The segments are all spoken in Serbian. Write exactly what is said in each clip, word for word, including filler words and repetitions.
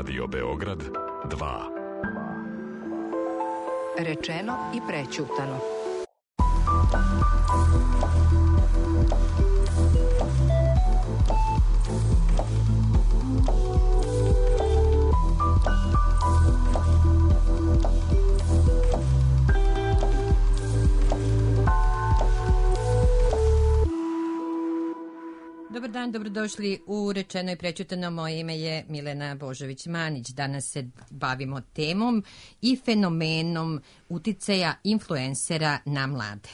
Radio Beograd dva. Rečeno i prećutano. Dobar dan, dobrodošli u Rečeno i prećutano. Moje ime je Milena Božović-Manić. Danas se bavimo temom i fenomenom uticaja influencera na mlade.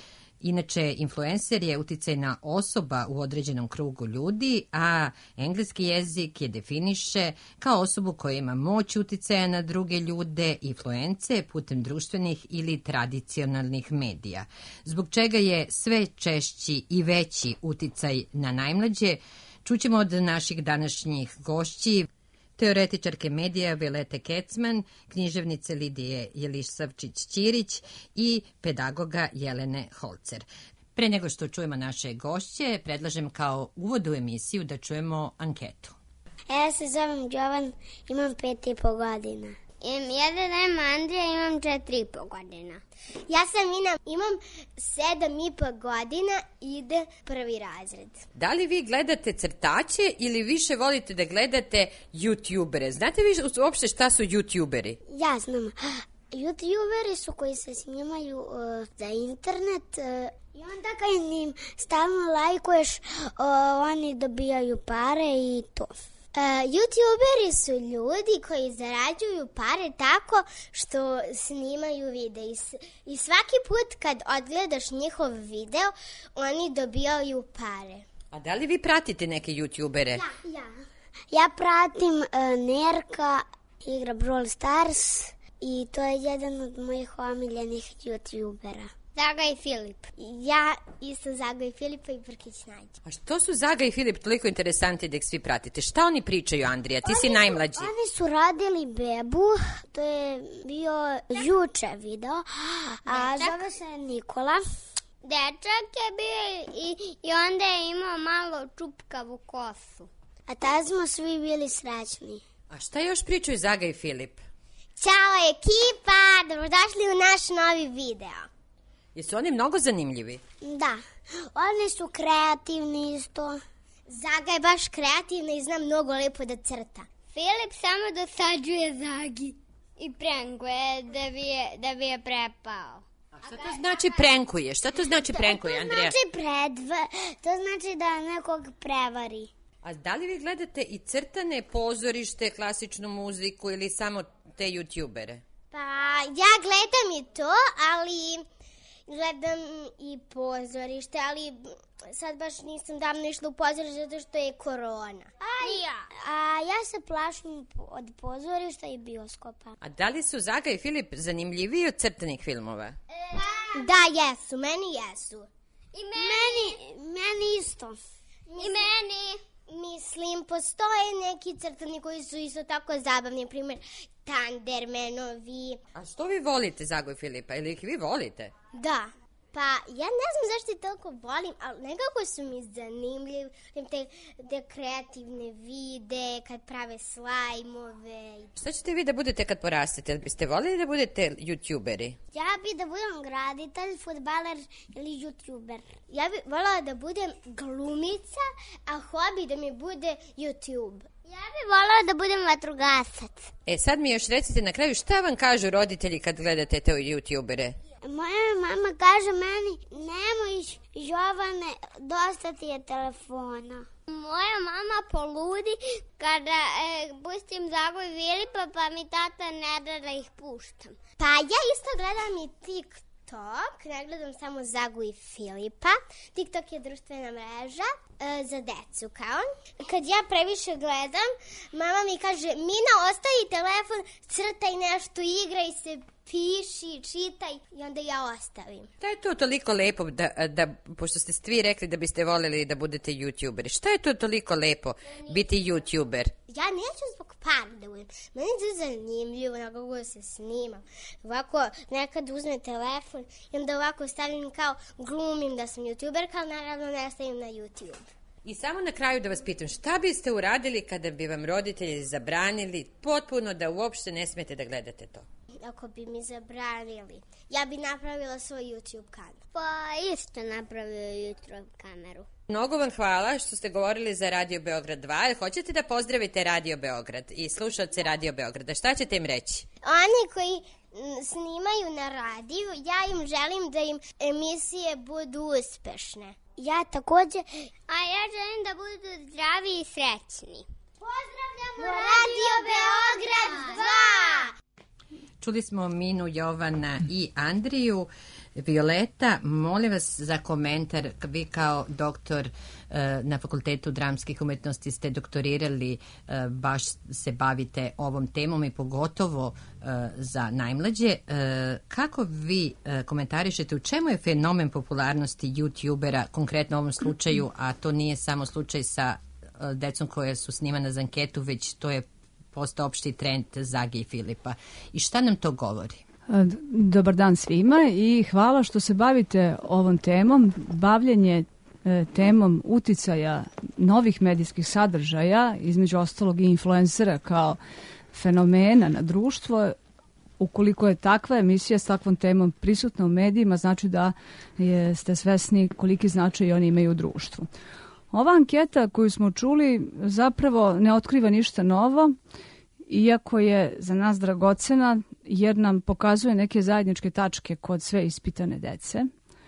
Inače, influencer je uticajna osoba u određenom krugu ljudi, a engleski jezik je definiše kao osobu koja ima moć uticaja na druge ljude i influence putem društvenih ili tradicionalnih medija. Zbog čega je sve češći i veći uticaj na najmlađe, čućemo od naših današnjih gošći, teoretičarke medija Violete Kecman, književnice Lidije Jelisavčić-Ćirić i pedagoga Jelene Holcer. Pre nego što čujemo naše gošće, predlažem kao uvod u emisiju da čujemo anketu. Ja se zovem Jovan, imam pet i po godina. Ja se zovem Andrija, imam četiri i po godina. Ja sam Ina, imam sedam i po godina, ide prvi razred. Da li vi gledate crtače ili više volite da gledate youtubere? Znate vi uopšte šta su youtuberi? Ja znam. Youtuberi su koji se snimaju uh, za internet uh, i onda kad im stalno lajkuješ, uh, oni dobijaju pare i to. Uh, Youtuberi su ljudi koji zarađuju pare tako što snimaju video i, i svaki put kad odgledaš njihov video, oni dobijaju pare. A da li vi pratite neke youtubere? Ja, ja. Ja pratim uh, Nerka, igra Brawl Stars i to je jedan od mojih omiljenih youtubera. Zaga i Filip. Ja isto Zaga i Filipa i Brkić Nađe. A što su Zaga i Filip toliko interesanti da ih svi pratite? Šta oni pričaju, Andrija? Ti oni si najmlađi. Su, oni su radili bebu, to je bio juče video, a Dečak. Zove se Nikola. Dečak je bio i, i onda je imao malo čupkavu kosu. A tada smo svi bili srećni. A šta još pričaju Zaga i Filip? Ćao ekipa, dobrodošli u naš novi video. Jesu oni mnogo zanimljivi? Da, oni su kreativni isto. Zaga je baš kreativna i zna mnogo lepo da crta. Filip samo dosađuje Zagi i prenkuje da bi je, da bi je prepao. A šta to znači prenkuje? Šta to znači prenkuje, Andrija? To znači predv... To znači da nekog prevari. A da li vi gledate i crtane pozorište, klasičnu muziku ili samo te youtubere? Pa ja gledam i to, ali... Gledam i pozorište, ali sad baš nisam davno išla u pozorište zato što je korona. A ja, a ja se plašim od pozorišta i bioskopa. A da li su Zaga i Filip zanimljiviji od crtanih filmova? E, da, jesu, meni jesu. I meni. Meni, meni isto. Mislim, I meni. Mislim, postoje neki crtani koji su isto tako zabavni, primjer Thundermanovi. A što vi volite Zagu i Filipa? Ili ih vi volite? Da. Pa, ja ne znam zašto ih toliko volim, ali nekako su mi zanimljivi. Te, te kreativne vide, kad prave slajmove. Šta ćete vi da budete kad porastete? Biste volili da budete youtuberi? Ja bi da budem graditelj, fudbaler ili youtuber. Ja bi volila da budem glumica, a hobi da mi bude YouTube. Ja bih volila da budem vatrogasac. E, sad mi još recite na kraju šta vam kažu roditelji kad gledate te youtubere? Moja mama kaže meni, nemoj Jovane, dosta ti je telefona. Moja mama poludi kada e, pustim Zagu i Filipa, pa mi tata ne da da ih puštam. Pa ja isto gledam i TikTok, ne gledam samo Zagu i Filipa. TikTok je društvena mreža e, za decu, kao. Kad ja previše gledam, mama mi kaže, Mina, ostavi telefon, crtaj nešto, igraj se, piši, čitaj i onda ja ostavim. Šta je to toliko lepo, da, da, pošto ste svi rekli da biste voljeli da budete youtuberi, šta je to toliko lepo biti youtuber? Ja neću zbog para da budem. Meni je to zanimljivo na kako se snimam. Ovako nekad uzmem telefon i onda ovako stavim kao glumim da sam youtuberka, ali naravno ne stavim na YouTube. I samo na kraju da vas pitam, šta biste uradili kada bi vam roditelji zabranili potpuno da uopšte ne smete da gledate to? Ako bi mi zabranili, ja bi napravila svoj YouTube kanal. Pa isto napravio YouTube kameru. Mnogo vam hvala što ste govorili za Radio Beograd dva. Hoćete da pozdravite Radio Beograd i slušalce Radio Beograda. Šta ćete im reći? Oni koji snimaju na radiju, ja im želim da im emisije budu uspešne. Ja takođe, a ja želim da budu zdravi i srećni. Pozdravljamo Radio Beograd dva! Čuli smo Minu, Jovana i Andriju. Violeta, molim vas za komentar. Vi kao doktor na Fakultetu dramskih umetnosti ste doktorirali, baš se bavite ovom temom i pogotovo za najmlađe. Kako vi komentarišete, u čemu je fenomen popularnosti youtubera, konkretno u ovom slučaju, a to nije samo slučaj sa decom koje su snimana za anketu, već to je postao opšti trend Zage i Filipa. I šta nam to govori? Dobar dan svima i hvala što se bavite ovom temom. Bavljenje e, temom uticaja novih medijskih sadržaja, između ostalog i influencera kao fenomena na društvo, ukoliko je takva emisija s takvom temom prisutna u medijima, znači da je, ste svesni koliki značaj oni imaju u društvu. Ova anketa koju smo čuli zapravo ne otkriva ništa novo, iako je za nas dragocena jer nam pokazuje neke zajedničke tačke kod sve ispitane dece,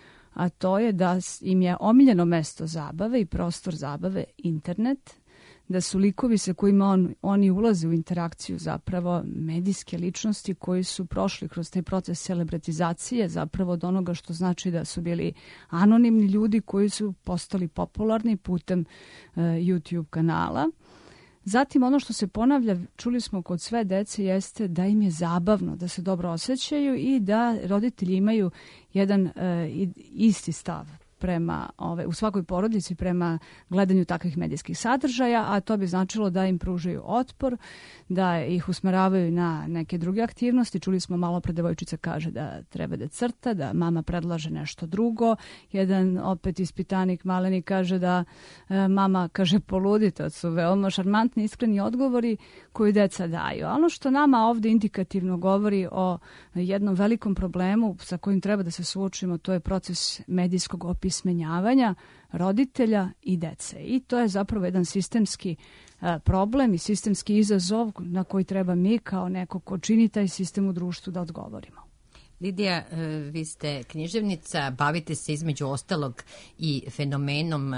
a to je da im je omiljeno mesto zabave i prostor zabave internet, da su likovi sa kojima on, oni ulaze u interakciju zapravo medijske ličnosti koji su prošli kroz taj proces celebratizacije, zapravo od onoga što znači da su bili anonimni ljudi koji su postali popularni putem uh, YouTube kanala. Zatim ono što se ponavlja, čuli smo kod sve dece, jeste da im je zabavno, da se dobro osjećaju i da roditelji imaju jedan uh, isti stav prema ove, u svakoj porodici prema gledanju takvih medijskih sadržaja, a to bi značilo da im pružaju otpor, da ih usmeravaju na neke druge aktivnosti. Čuli smo malo pre, devojčica kaže da treba da crta, da mama predlaže nešto drugo. Jedan opet ispitanik maleni kaže da e, mama kaže poludi. To su veoma šarmantni, iskreni odgovori koji deca daju. A ono što nama ovde indikativno govori o jednom velikom problemu sa kojim treba da se suočimo, to je proces medijskog opismenjavanja roditelja i dece. I to je zapravo jedan sistemski a, problem i sistemski izazov na koji treba mi kao neko ko čini taj sistem u društvu da odgovorimo. Lidija, vi ste književnica, bavite se između ostalog i fenomenom,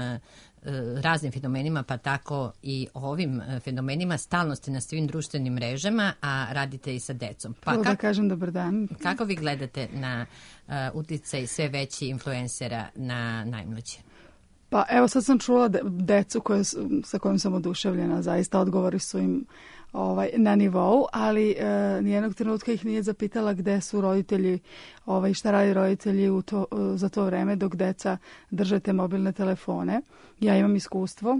raznim fenomenima, pa tako i ovim fenomenima. Stalno ste na svim društvenim mrežama, a radite i sa decom. Pa Prvo kako, da kažem dobar dan. Kako vi gledate na uh, uticaj sve veći influencera na najmlađe? Pa evo sad sam čula de, decu koje, sa kojom sam oduševljena, zaista odgovori su im ovaj, na nivou, ali e, nijednog trenutka ih nije zapitala gde su roditelji, ovaj, šta radi roditelji u to, za to vreme dok deca drže te mobilne telefone. Ja imam iskustvo.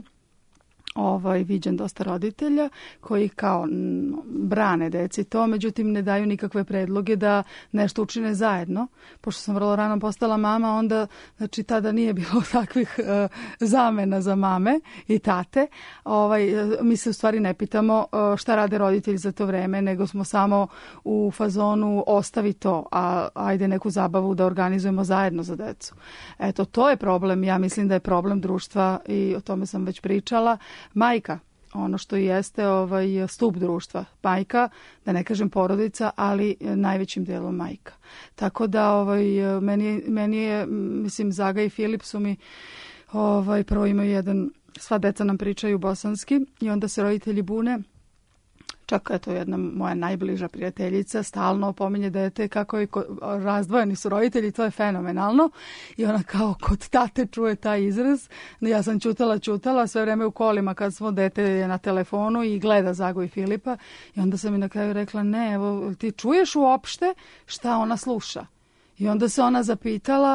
Ovaj, viđen dosta roditelja koji kao m, brane deci to, međutim ne daju nikakve predloge da nešto učine zajedno. Pošto sam vrlo rano postala mama, onda znači tada nije bilo takvih uh, zamena za mame i tate. Ovaj, mi se u stvari ne pitamo uh, šta rade roditelji za to vreme, nego smo samo u fazonu ostavi to, a ajde neku zabavu da organizujemo zajedno za decu. Eto, to je problem. Ja mislim da je problem društva i o tome sam već pričala. Majka, ono što jeste ovaj stup društva. Majka, da ne kažem porodica, ali najvećim delom majka. Tako da ovaj meni, meni je, mislim, Zaga i Filip su mi ovaj prvo imaju jedan, sva deca nam pričaju bosanski i onda se roditelji bune. Čak eto jedna moja najbliža prijateljica stalno opominje dete kako je razdvojeni su roditelji, to je fenomenalno. I ona kao kod tate čuje taj izraz. Ja sam ćutala, ćutala sve vreme u kolima kad smo dete je na telefonu i gleda Zagu i Filipa. I onda sam mi na kraju rekla, ne, evo, ti čuješ uopšte šta ona sluša? I onda se ona zapitala,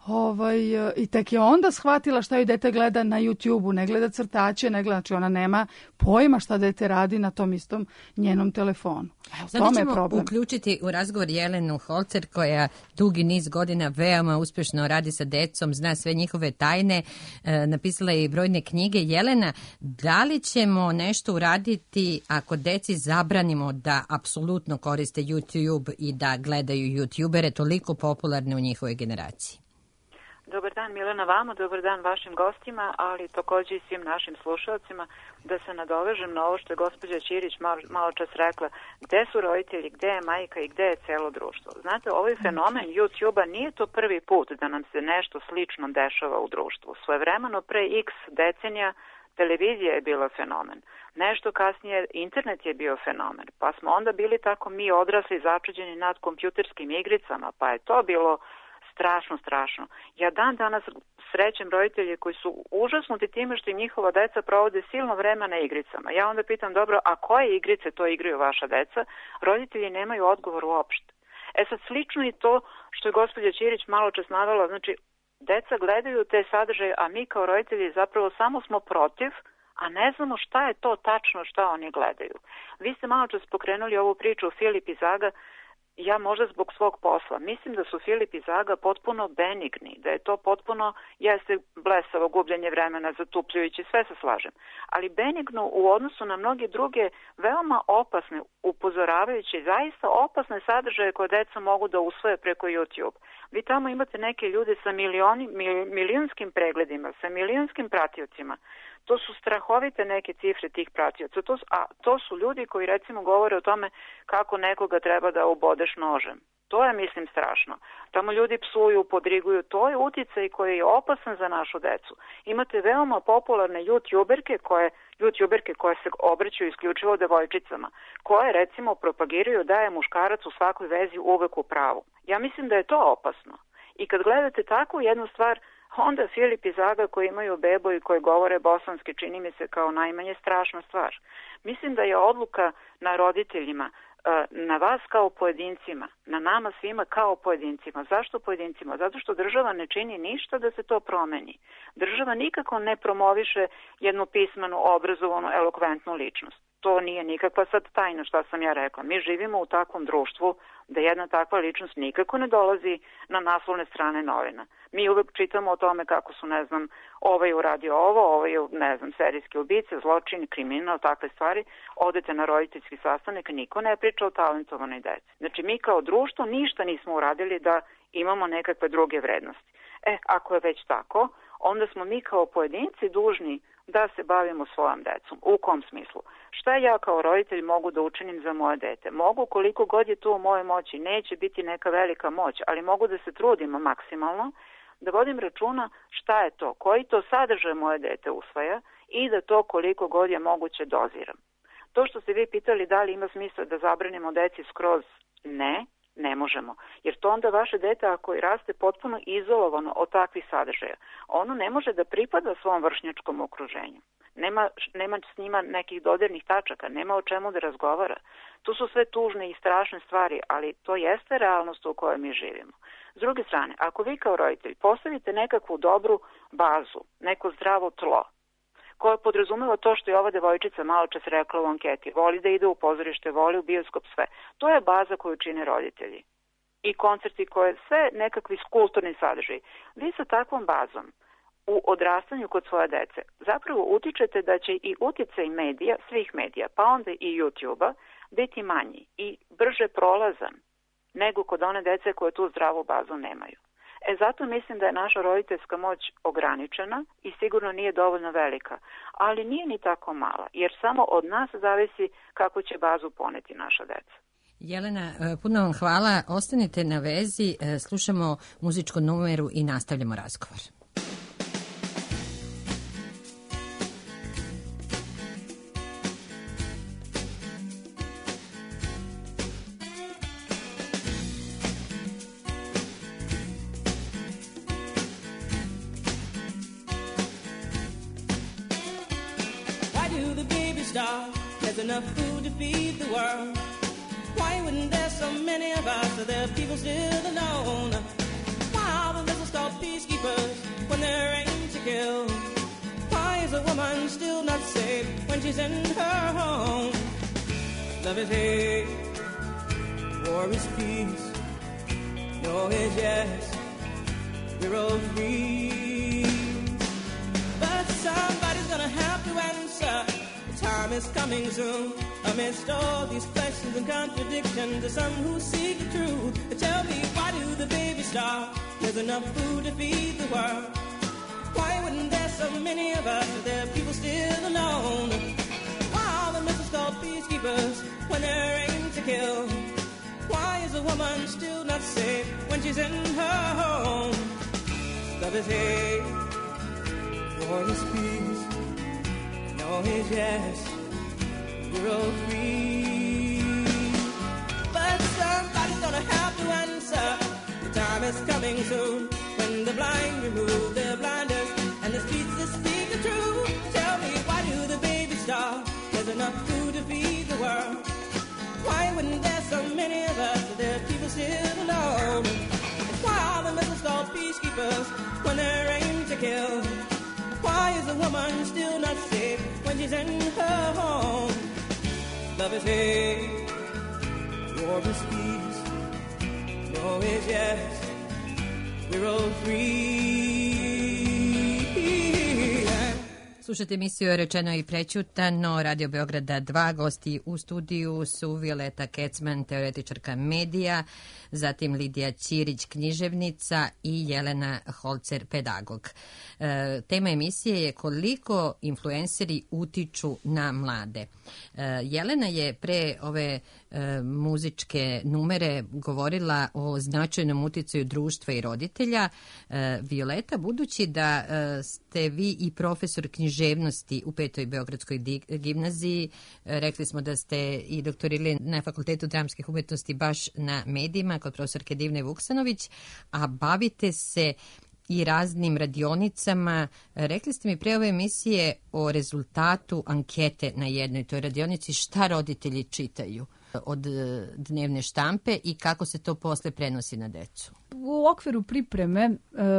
Ovaj, i tek je onda shvatila šta joj dete gleda na YouTube-u, ne gleda crtače, ne gleda, znači ona nema pojma šta dete radi na tom istom njenom telefonu. Evo, Sada tome je ćemo problem. uključiti u razgovor Jelenu Holcer, koja dugi niz godina veoma uspešno radi sa decom, zna sve njihove tajne, e, napisala je i brojne knjige. Jelena, da li ćemo nešto uraditi ako deci zabranimo da apsolutno koriste YouTube i da gledaju YouTubere, toliko popularne u njihovoj generaciji? Dobar dan Milena vama, dobar dan vašim gostima, ali takođe i svim našim slušalcima, da se nadovežem na ovo što je gospođa Ćirić malo, malo čas rekla, gde su roditelji, gde je majka i gde je celo društvo. Znate, ovaj fenomen YouTube-a nije to prvi put da nam se nešto slično dešava u društvu. Svojevremeno pre x decenija televizija je bila fenomen. Nešto kasnije internet je bio fenomen, pa smo onda bili tako mi odrasli začuđeni nad kompjuterskim igricama, pa je to bilo strašno, strašno. Ja dan danas srećem roditelje koji su užasnuti time što im njihova deca provode silno vreme na igricama. Ja onda pitam, dobro, a koje igrice to igraju vaša deca? Roditelji nemaju odgovor uopšte. E sad, slično i to što je gospođa Ćirić malo čas navela, znači, deca gledaju te sadržaje, a mi kao roditelji zapravo samo smo protiv, a ne znamo šta je to tačno šta oni gledaju. Vi ste malo čas pokrenuli ovu priču o Filip i Zaga. Ja možda zbog svog posla. Mislim da su Filip i Zaga potpuno benigni, da je to potpuno, jeste blesavo gubljenje vremena, zatupljujući, sve se slažem. Ali benigno u odnosu na mnoge druge veoma opasne, upozoravajuće, zaista opasne sadržaje koje deca mogu da usvoje preko YouTube. Vi tamo imate neke ljude sa milioni, milionskim pregledima, sa milionskim pratiocima. To su strahovite neke cifre tih pratioca, to su, a to su ljudi koji recimo govore o tome kako nekoga treba da ubodeš nožem. To je, mislim, strašno. Tamo ljudi psuju, podriguju, to je uticaj koji je opasan za našu decu. Imate veoma popularne youtuberke koje, youtuberke koje se obraćaju isključivo devojčicama, koje recimo propagiraju da je muškarac u svakoj vezi uvek u pravu. Ja mislim da je to opasno. I kad gledate takvu jednu stvar, onda Filip i Zaga koji imaju bebu i koji govore bosanski, čini mi se kao najmanje strašna stvar. Mislim da je odluka na roditeljima, na vas kao pojedincima, na nama svima kao pojedincima. Zašto pojedincima? Zato što država ne čini ništa da se to promeni. Država nikako ne promoviše jednu pismenu, obrazovanu, elokventnu ličnost. To nije nikakva sad tajna šta sam ja rekla. Mi živimo u takvom društvu da jedna takva ličnost nikako ne dolazi na naslovne strane novina. Mi uvek čitamo o tome kako su, ne znam, ovaj uradio ovo, ovaj je, ne znam, serijski ubice, zločin, kriminal, takve stvari. Odete na roditeljski sastanak, niko ne priča o talentovanoj deci. Znači, mi kao društvo ništa nismo uradili da imamo nekakve druge vrednosti. E, ako je već tako, onda smo mi kao pojedinci dužni da se bavimo svojom decom. U kom smislu? Šta ja kao roditelj mogu da učinim za moje dete? Mogu, koliko god je to u mojoj moći, neće biti neka velika moć, ali mogu da se trudim maksimalno, da vodim računa šta je to, koji to sadržaj moje dete usvaja i da to koliko god je moguće doziram. To što ste vi pitali da li ima smisla da zabranimo deci skroz, ne, ne možemo. Jer to onda vaše dete ako i raste potpuno izolovano od takvih sadržaja, ono ne može da pripada svom vršnjačkom okruženju. Nema, nema s njima nekih dodirnih tačaka, nema o čemu da razgovara. Tu su sve tužne i strašne stvari, ali to jeste realnost u kojoj mi živimo. S druge strane, ako vi kao roditelj postavite nekakvu dobru bazu, neko zdravo tlo, koja podrazumeva to što je ova devojčica malo čas rekla u anketi, voli da ide u pozorište, voli u bioskop, sve. To je baza koju čine roditelji. I koncerti koje, sve nekakvi kulturni sadržaj. Vi sa takvom bazom u odrastanju kod svoje dece zapravo utičete da će i uticaj medija, svih medija, pa onda i YouTube-a, biti manji i brže prolazan nego kod one dece koje tu zdravu bazu nemaju. E zato mislim da je naša roditeljska moć ograničena i sigurno nije dovoljno velika, ali nije ni tako mala, jer samo od nas zavisi kako će bazu poneti naša deca. Jelena, puno vam hvala. Ostanite na vezi, slušamo muzičku numeru i nastavljamo razgovor. There's enough food to feed the world. Why wouldn't there so many of us? Are there people still alone? Why are the vessels called peace she's in her home. Love is hate, war is peace. No is yes, we're all free. But somebody's gonna have to answer. The time is coming soon. Amidst all these questions and contradictions, there's some who seek the truth. Tell me, why do the babies starve? There's enough food to feed the world. Why wouldn't there so many of us? Are there people still alone? Why are the missiles called peacekeepers when they're aimed to kill? Why is a woman still not safe when she's in her home? Love is hate, war is peace. No is yes, we're all free. But somebody's gonna have to answer. The time is coming soon when the blind remove their blinders and the streets that speak the truth. Tell me, why do the babies starve? There's enough food to feed the world. Why wouldn't there so many of us? Are there people still alone? And why are the missiles called peacekeepers when they're aimed to kill? Why is a woman still not safe when she's in her home? Love is hate, war is peace. No is yes, we're all free. Slušajte emisiju Rečeno i prećutano, Radio Beograda dva, gosti u studiju su Violeta Kecman, teoretičarka medija, zatim Lidija Ćirić, književnica i Jelena Holcer, pedagog. E, tema emisije je koliko influenceri utiču na mlade. E, Jelena je pre ove e, muzičke numere govorila o značajnom uticaju društva i roditelja. E, Violeta, budući da e, ste vi i profesor književnosti u petoj Beogradskoj gimnaziji, e, rekli smo da ste i doktorirali na Fakultetu dramskih umetnosti baš na medijima kod profesorke Divne Vuksanović, a bavite se i raznim radionicama. Rekli ste mi pre ove emisije o rezultatu ankete na jednoj toj radionici šta roditelji čitaju od dnevne štampe i kako se to posle prenosi na decu. U okviru pripreme e,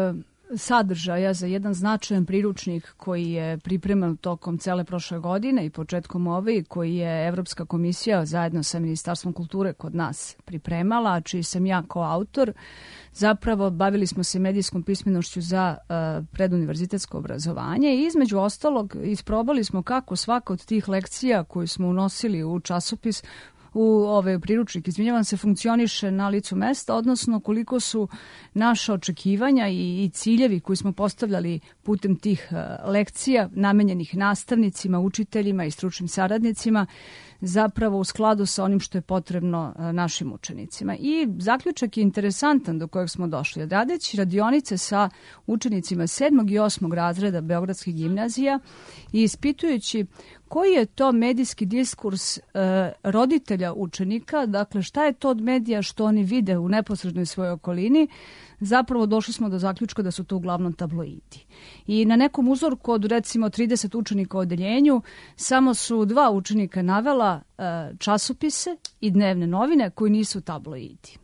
sadržaja za jedan značajan priručnik koji je pripreman tokom cele prošle godine i početkom ove, koji je Evropska komisija zajedno sa Ministarstvom kulture kod nas pripremala, čiji sam ja kao autor. Zapravo bavili smo se medijskom pismenošću za uh, preduniverzitetsko obrazovanje i između ostalog isprobali smo kako svaka od tih lekcija koju smo unosili u časopis, u ove priručnik, izvinjavam se, funkcioniše na licu mesta, odnosno koliko su naša očekivanja i, i ciljevi koji smo postavljali putem tih uh, lekcija namenjenih nastavnicima, učiteljima i stručnim saradnicima zapravo u skladu sa onim što je potrebno uh, našim učenicima. I zaključak je interesantan do kojeg smo došli. Radeći radionice sa učenicima sedmog i osmog razreda Beogradskih gimnazija i ispitujući koji je to medijski diskurs e, roditelja učenika, dakle šta je to od medija što oni vide u neposrednoj svojoj okolini, zapravo došli smo do zaključka da su to uglavnom tabloidi. I na nekom uzorku od recimo trideset učenika u odeljenju samo su dva učenika navela e, časopise i dnevne novine koji nisu tabloidi.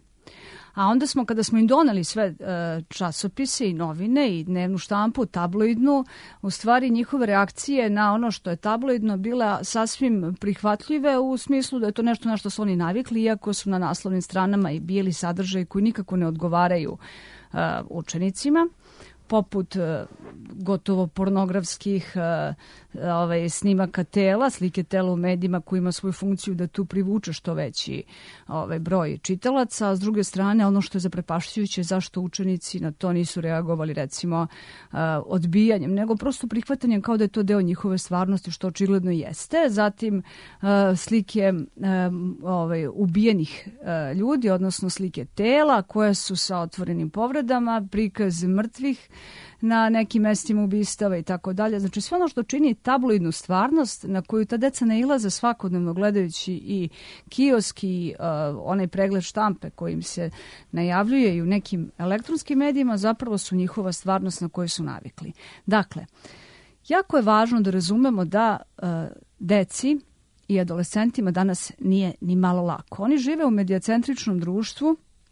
A onda smo, kada smo im doneli sve e, časopise i novine i dnevnu štampu, tabloidnu, u stvari njihove reakcije na ono što je tabloidno bila sasvim prihvatljive u smislu da je to nešto na što su oni navikli, iako su na naslovnim stranama i bili sadržaji koji nikako ne odgovaraju e, učenicima, poput e, gotovo pornografskih e, ovaj, snimaka tela, slike tela u medijima koji ima svoju funkciju da tu privuče što veći ovaj, broj čitalaca, a s druge strane ono što je zaprepašćujuće zašto učenici na to nisu reagovali recimo uh, odbijanjem, nego prosto prihvatanjem kao da je to deo njihove stvarnosti, što očigledno jeste. Zatim uh, slike um, ovaj, ubijenih uh, ljudi, odnosno slike tela koje su sa otvorenim povredama, prikaz mrtvih na nekim mestima ubistava i tako dalje. Znači sve ono što čini tabloidnu stvarnost na koju ta deca ne ilaze svakodnevno gledajući i kiosk i uh, onaj pregled štampe kojim se najavljuje i u nekim elektronskim medijima, zapravo su njihova stvarnost na koju su navikli. Dakle, jako je važno da razumemo da uh, deci i adolescentima danas nije ni malo lako. Oni žive u medijacentričnom društvu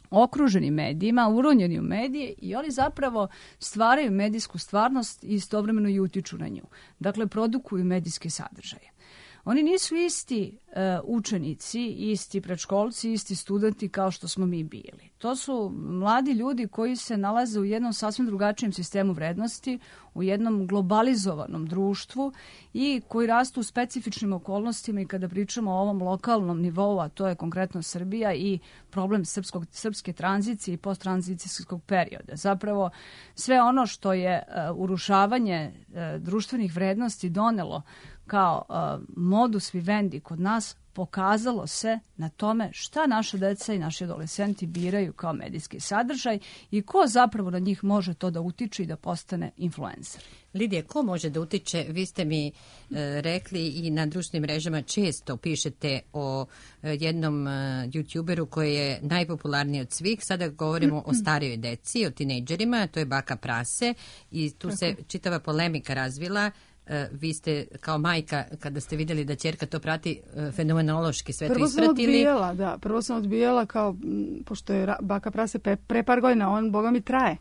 okruženi medijima, uronjeni u medije i oni zapravo stvaraju medijsku stvarnost i istovremeno i utiču na nju. Dakle, produkuju medijske sadržaje. Oni nisu isti uh, učenici, isti predškolci, isti studenti kao što smo mi bili. To su mladi ljudi koji se nalaze u jednom sasvim drugačijem sistemu vrednosti, u jednom globalizovanom društvu i koji rastu u specifičnim okolnostima i kada pričamo o ovom lokalnom nivou, a to je konkretno Srbija i problem srpskog, srpske tranzicije i posttranzicijskog perioda. Zapravo sve ono što je uh, urušavanje uh, društvenih vrednosti donelo kao uh, modus vivendi kod nas pokazalo se na tome šta naša deca i naši adolescenti biraju kao medijski sadržaj i ko zapravo na njih može to da utiče i da postane influencer. Lidija, ko može da utiče? Vi ste mi e, rekli i na društvenim mrežama često pišete o e, jednom e, youtuberu koji je najpopularniji od svih. Sada govorimo o starijoj deci, o tinejdžerima, to je Baka Prase i tu se čitava polemika razvila. Vi ste kao majka, kada ste vidjeli da ćerka to prati, fenomenološki sve prvo to ispratili. Prvo sam odbijala, da. Prvo sam odbijala kao, pošto je Baka Prase pre, pre par godina, on, boga mi, traje.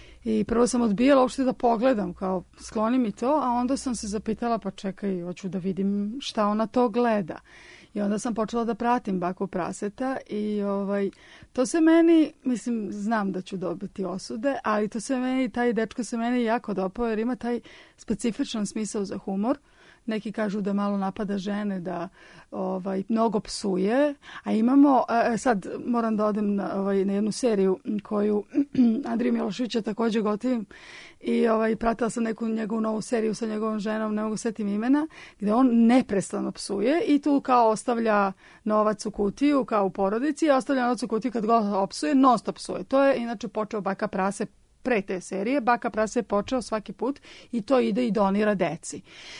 I prvo sam odbijala uopšte da pogledam, kao skloni mi to, a onda sam se zapitala, pa čekaj, hoću da vidim šta ona to gleda. I onda sam počela da pratim Baku Praseta i ovaj, to se meni, mislim, znam da ću dobiti osude, ali to se meni, taj dečko se meni jako dopao jer ima taj specifičan smisao za humor. Neki kažu da malo napada žene, da ovaj, mnogo psuje, a imamo, a sad moram da odem na, ovaj, na jednu seriju koju Andriju Miloševića također gotivim i ovaj, pratila sam neku njegovu novu seriju sa njegovom ženom, ne mogu setim imena, gde on neprestano psuje i tu kao ostavlja novac u kutiju, kao u porodici, a ostavlja novac u kutiju kad go opsuje, non stop psuje. To je inače počeo Baka Prase pre te serije. Baka Prase je počeo svaki put i to ide i donira deci.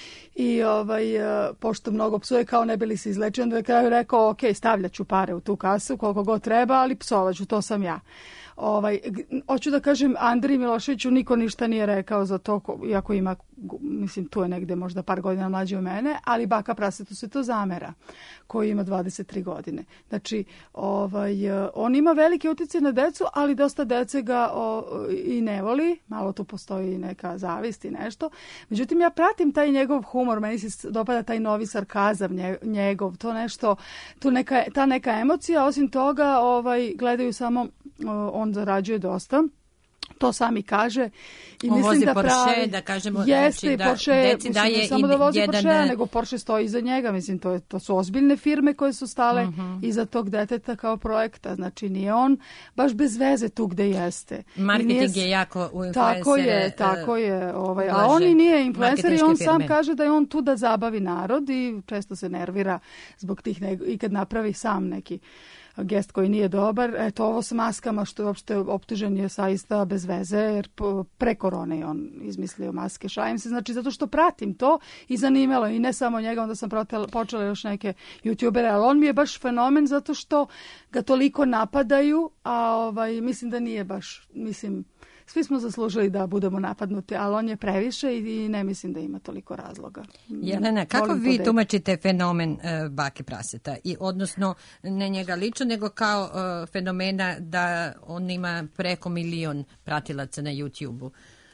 I ovaj, pošto mnogo psuje, kao ne bi li se izlečio, onda je kraju rekao, ok, stavljat ću pare u tu kasu koliko god treba, ali psovat ću, to sam ja. Ovaj, hoću da kažem, Andriji Miloševiću niko ništa nije rekao za to, iako ima, mislim, tu je negde možda par godina mlađi od mene, ali Baka Prasetu se to zamera, koji ima dvadeset tri godine. Znači, ovaj, on ima veliki utjecaj na decu, ali dosta dece ga o, i ne voli, malo tu postoji neka zavist i nešto. Međutim, ja pratim taj njegov humor, meni se dopada taj novi sarkazam njegov, to nešto, tu neka, ta neka emocija, osim toga, ovaj, gledaju samo, on zarađuje dosta. To sami kaže. I on mislim vozi da Porsche, pravi, da kažemo, jeste, znači da Porsche, deci mislim, daje ne samo da vozi jedan... Porsche, nego Porsche stoji iza njega. Mislim, to, je, to su ozbiljne firme koje su stale uh-huh. iza tog deteta kao projekta. Znači, nije on baš bez veze tu gde jeste. Marketing nije, je jako u influencere. Tako je, tako je. Ovaj, a on i nije influencer i on firme. Sam kaže da je on tu da zabavi narod i često se nervira zbog tih, nego, i kad napravi sam neki gest koji nije dobar. Eto, ovo s maskama što je uopšte optužen je saista bez veze, jer pre korone je on izmislio maske. Šalim se, znači zato što pratim to i zanimalo i ne samo njega, onda sam protela, počela još neke youtubere, ali on mi je baš fenomen zato što ga toliko napadaju, a ovaj, mislim da nije baš, mislim, svi smo zaslužili da budemo napadnuti, ali on je previše i ne mislim da ima toliko razloga. Jelena, kako vi tumačite fenomen uh, Bake Praseta? I, odnosno, ne njega lično, nego kao uh, fenomena da on ima preko milion pratilaca na YouTube-u?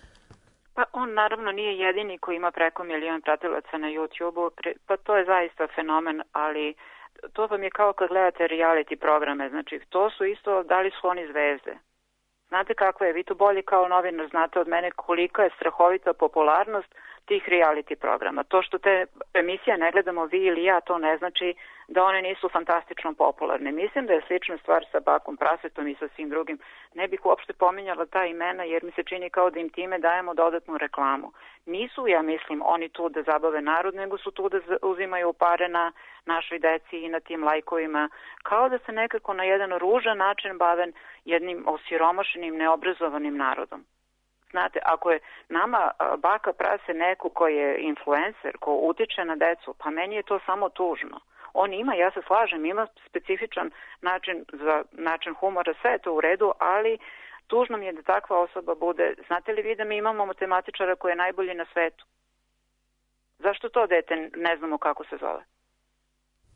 Pa on naravno nije jedini koji ima preko milion pratilaca na YouTube-u, pa to je zaista fenomen, ali to vam je kao kad gledate reality programe, znači to su isto, da li su oni zvezde? Znate kako je, vi to bolje kao novinar znate od mene kolika je strahovita popularnost tih reality programa. To što te emisije ne gledamo vi ili ja, to ne znači da one nisu fantastično popularne. Mislim da je slična stvar sa Bakom Prasetom i sa svim drugim. Ne bih uopšte pominjala ta imena jer mi se čini kao da im time dajemo dodatnu reklamu. Nisu, ja mislim, oni tu da zabave narod, nego su tu da uzimaju pare na našoj deci i na tim lajkovima. Kao da se nekako na jedan ružan način bave jednim osiromašenim, neobrazovanim narodom. Znate, ako je nama Baka Prase neko ko je influencer, ko utiče na decu, pa meni je to samo tužno. On ima, ja se slažem, ima specifičan način za način humora, sve je to u redu, ali tužno mi je da takva osoba bude. Znate li vi da mi imamo matematičara koji je najbolji na svetu? Zašto to dete ne znamo kako se zove?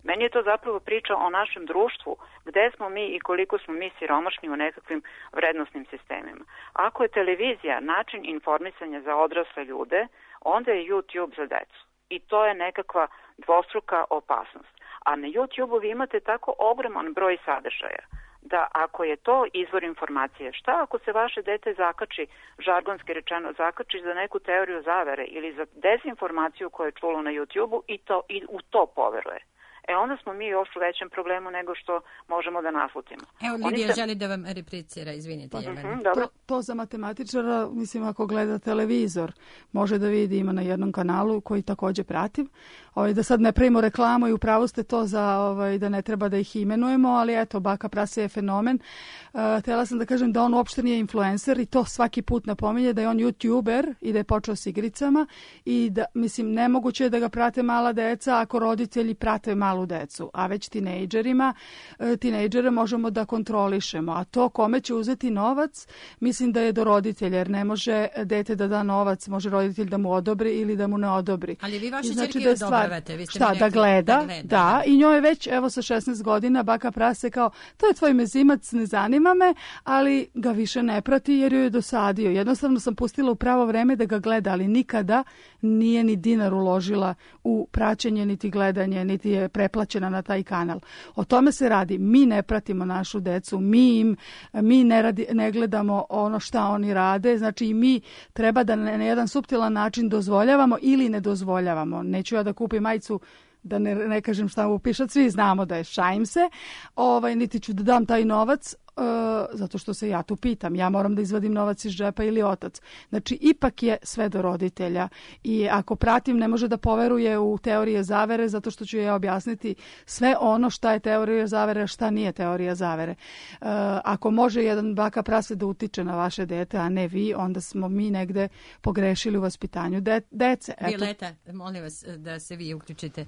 Meni je to zapravo priča o našem društvu, gde smo mi i koliko smo mi siromašni u nekakvim vrednostnim sistemima. Ako je televizija način informisanja za odrasle ljude, onda je YouTube za decu. I to je nekakva dvostruka opasnost. A na YouTube-u vi imate tako ogroman broj sadržaja da ako je to izvor informacije, šta ako se vaše dete zakači, žargonski rečeno, zakači za neku teoriju zavere ili za dezinformaciju koju je čulo na YouTube-u i, to, i u to poveruje? E onda smo mi još u većem problemu nego što možemo da naslutimo. Evo, Lidija se... želi da vam replicira, izvinite. Pa, uh-huh, to, to za matematičara, mislim, ako gleda televizor, može da vidi, ima na jednom kanalu koji takođe pratim. Ovaj, da sad ne pravimo reklamu i upravo ste to za, ovaj, da ne treba da ih imenujemo, ali eto, Baka Prase je fenomen. Uh, htjela sam da kažem da on uopšte nije influencer i to svaki put napominje, da je on youtuber i da je počeo s igricama i da, mislim, nemoguće je da ga prate mala deca ako roditelji prate malu decu, a već tinejdžerima, tinejdžere možemo da kontrolišemo, a to kome će uzeti novac, mislim da je do roditelja, jer ne može dete da da novac, može roditelj da mu odobri ili da mu ne odobri. Ali vi vaše znači ćerke da odobravate, vi ste šta, mi rekli, da gleda, da gleda, da, i njoj već, evo sa šesnaest godina, Baka Prase kao, to je tvoj mezimac, ne zanima me, ali ga više ne prati jer joj je dosadio. Jednostavno sam pustila u pravo vreme da ga gleda, ali nikada nije ni dinar uložila u praćenje, niti gledanje, niti je preplaćena na taj kanal. O tome se radi. Mi ne pratimo našu decu, mi im, mi ne, radi, ne gledamo ono šta oni rade, znači i mi treba da na jedan suptilan način dozvoljavamo ili ne dozvoljavamo. Neću ja da kupim majicu, da ne, ne kažem šta mu pišat, svi znamo da je šajim se, ovaj, niti ću da dam taj novac, Uh, zato što se ja tu pitam, ja moram da izvadim novac iz džepa ili otac. Znači, ipak je sve do roditelja i ako pratim, ne može da poveruje u teorije zavere, zato što ću ja objasniti sve ono šta je teorija zavere, a šta nije teorija zavere. Uh, ako može jedan Baka Prase da utiče na vaše dete, a ne vi, onda smo mi negde pogrešili u vaspitanju de- dece. Eto. Violeta, molim vas da se vi uključite.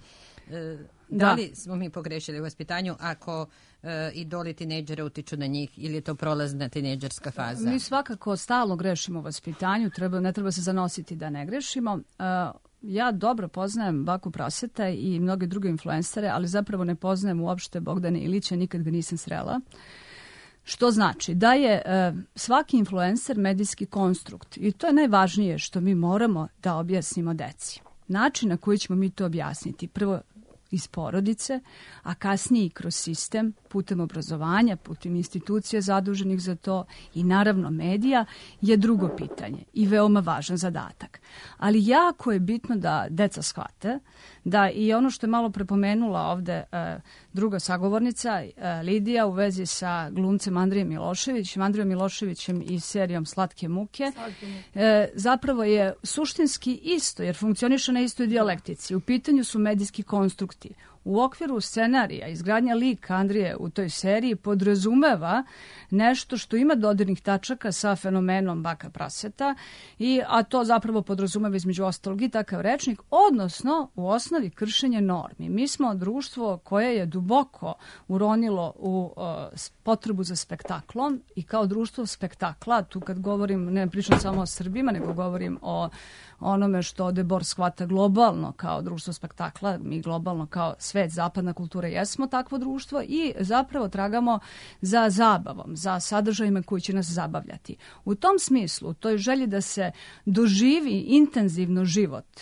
Da li smo mi pogrešili u vaspitanju ako uh, idoli tinejdžera utiču na njih ili je to prolazna tinejdžerska faza? Mi svakako stalno grešimo u vaspitanju, treba, ne treba se zanositi da ne grešimo. Uh, ja dobro poznajem Baku Praseta i mnoge druge influencere, ali zapravo ne poznajem uopšte Bogdana Ilića, nikad ga nisam srela. Što znači da je uh, svaki influencer medijski konstrukt i to je najvažnije što mi moramo da objasnimo deci. Način na koji ćemo mi to objasniti, prvo iz porodice, a kasnije i kroz sistem, putem obrazovanja, putem institucija zaduženih za to i naravno medija, je drugo pitanje i veoma važan zadatak. Ali jako je bitno da deca shvate da i ono što je malo prepomenula ovde e, druga sagovornica, e, Lidija, u vezi sa glumcem Andrijem Miloševićem, Andrijom Miloševićem i serijom Slatke muke, e, zapravo je suštinski isto, jer funkcioniše na istoj dijalektici. U pitanju su medijski konstrukti. U okviru scenarija izgradnja lika Andrije u toj seriji podrazumeva nešto što ima dodirnih tačaka sa fenomenom Baka Praseta, i, a to zapravo podrazumeva između ostalog i takav rečnik, odnosno u osnovi kršenje normi. Mi smo društvo koje je duboko uronilo u uh, potrebu za spektaklom i kao društvo spektakla, tu kad govorim, ne pričam samo o Srbima, nego govorim o onome što Debord shvata globalno kao društvo spektakla, mi globalno kao svet, zapadna kultura jesmo takvo društvo i zapravo tragamo za zabavom, za sadržajima koji će nas zabavljati. U tom smislu, toj želji da se doživi intenzivno život,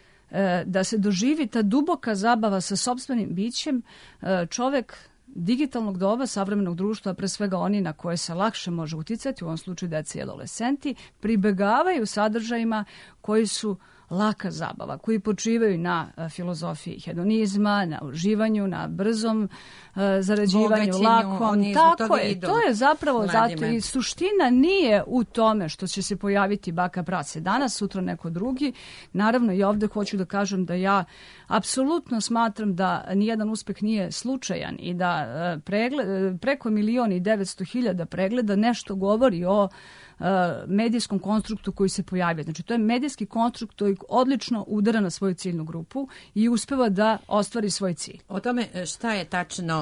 da se doživi ta duboka zabava sa sopstvenim bićem, čovek digitalnog doba, savremenog društva, pre svega oni na koje se lakše može uticati, u ovom slučaju deca i adolescenti, pribegavaju sadržajima koji su laka zabava, koji počivaju na a, filozofiji hedonizma, na uživanju, na brzom a, zarađivanju, lakom. Tako je, to je zapravo mladime. Zato i suština nije u tome što će se pojaviti Baka Prase danas, sutra neko drugi. Naravno, i ovde hoću da kažem da ja apsolutno smatram da nijedan uspeh nije slučajan i da a, pregled, preko milion i devetsto hiljada pregleda nešto govori o medijskom konstruktu koji se pojavlja. Znači, to je medijski konstrukt koji odlično udara na svoju ciljnu grupu i uspeva da ostvari svoj cilj. O tome šta je tačno,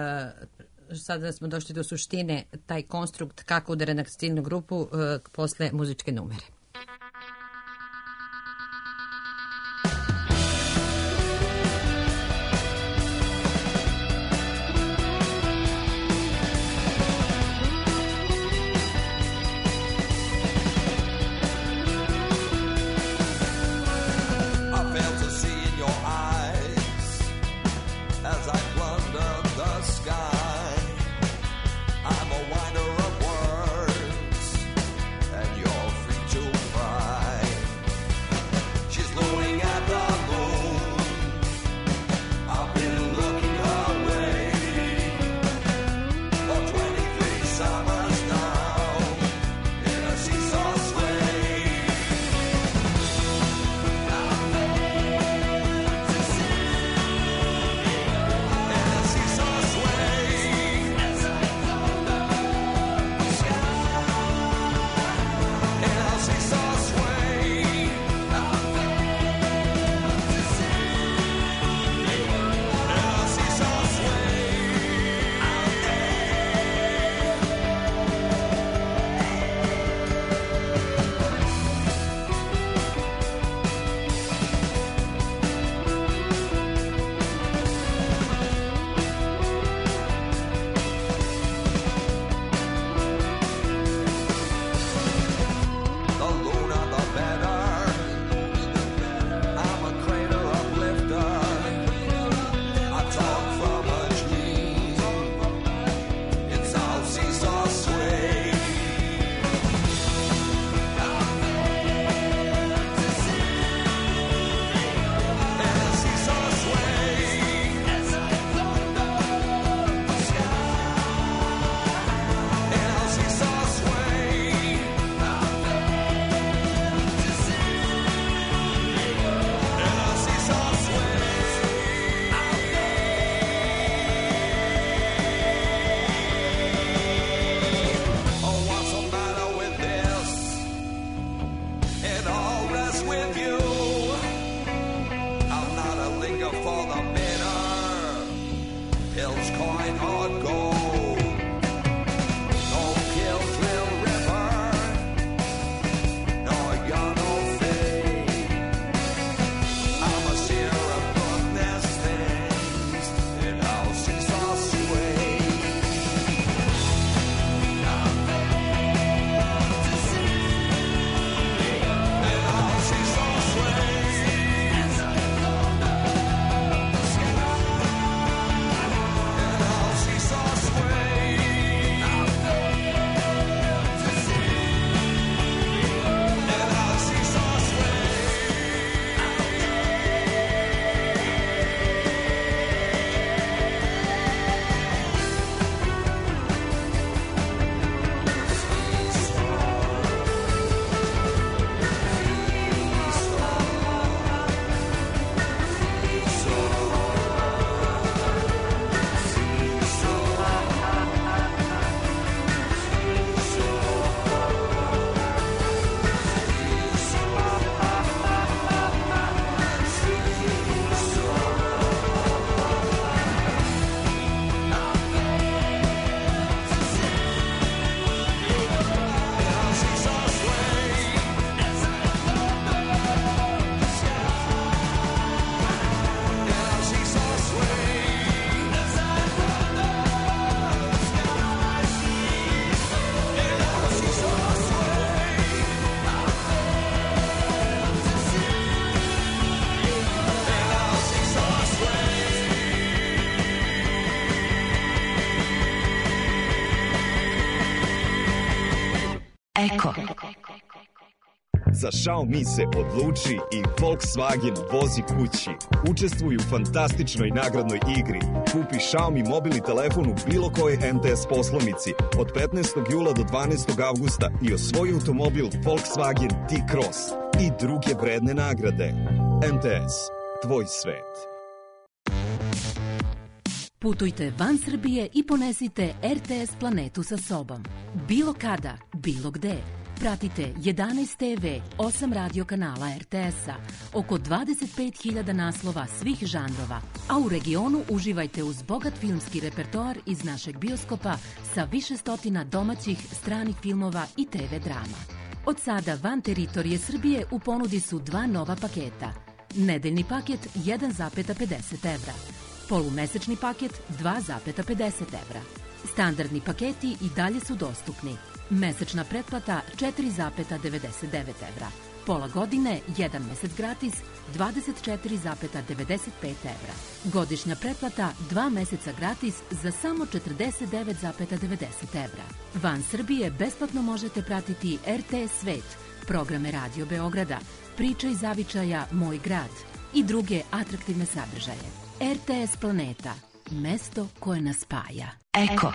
uh, sada smo došli do suštine, taj konstrukt kako udara na ciljnu grupu uh, posle muzičke numere. Eko. Za Xiaomi se odluči i Volkswagen vozi kući. Učestvuj u fantastičnoj nagradnoj igri. Kupi Xiaomi mobilni telefon u bilo kojoj M T S poslovnici od petnaestog jula do dvanaestog avgusta i osvoji automobil Volkswagen T-Cross i druge vredne nagrade. M T S, tvoj svet. Putujte van Srbije i ponesite R T S planetu sa sobom. Bilo kada, bilo gde. Pratite jedanaest te ve, osam radio kanala R T S-a, oko dvadeset pet hiljada naslova svih žanrova, a u regionu uživajte uz bogat filmski repertoar iz našeg bioskopa sa više stotina domaćih, stranih filmova i te ve drama. Od sada van teritorije Srbije u ponudi su dva nova paketa. Nedeljni paket jedan zarez pedeset evra, polumesečni paket dva zarez pedeset evra. Standardni paketi i dalje su dostupni. Mesečna pretplata četiri zarez devedeset devet evra. Pola godine, jedan mesec gratis, dvadeset četiri zarez devedeset pet evra. Godišnja pretplata, dva meseca gratis za samo četrdeset devet zarez devedeset evra. Van Srbije besplatno možete pratiti R T S Svet, programe Radio Beograda, Priče iz zavičaja Moj grad i druge atraktivne sadržaje. R T S Planeta, mesto koje nas spaja. Eko.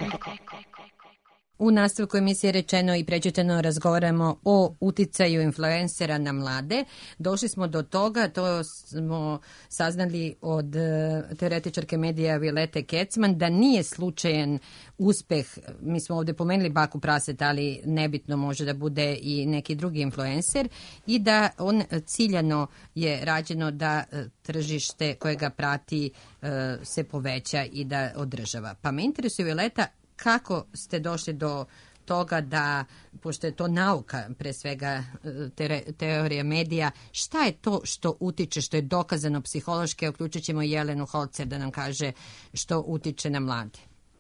U nastavku emisije Rečeno i prečitano razgovaramo o uticaju influencera na mlade. Došli smo do toga, to smo saznali od teoretičarke medija Vilete Kecman, da nije slučajan uspeh, mi smo ovde pomenuli Baku Praseta, ali nebitno može da bude i neki drugi influencer, i da on ciljano je rađeno da tržište koje ga prati se poveća i da održava. Pa me interesuje, Vileta, kako ste došli do toga da, pošto je to nauka, pre svega te, teorija medija, šta je to što utiče, što je dokazano psihološki, uključit ćemo Jelenu Holzer da nam kaže što utiče na mlade?